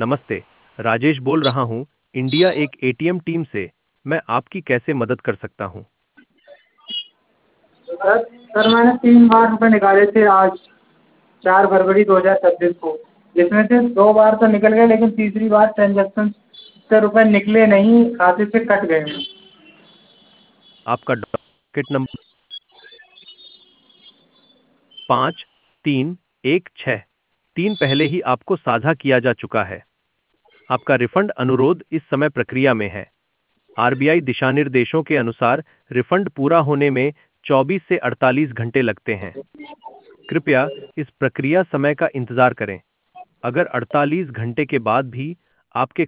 नमस्ते, राजेश बोल रहा हूँ, इंडिया एक एटीएम टीम से। मैं आपकी कैसे मदद कर सकता हूँ? सर मैंने 3 बार रुपए निकाले थे आज 4 फरवरी 2026 को, जिसमें से 2 बार तो निकल गए, लेकिन तीसरी बार ट्रांजैक्शन से रुपए निकले नहीं, खाते से कट गए हैं। आपका डॉकेट नंबर 5316 पहले ही आपको साझा किया जा चुका है। आपका रिफंड अनुरोध इस समय प्रक्रिया में है। आरबीआई दिशानिर्देशों के अनुसार रिफंड पूरा होने में 24 से 48 घंटे लगते हैं। कृपया इस प्रक्रिया समय का इंतजार करें। अगर 48 घंटे के बाद भी आपके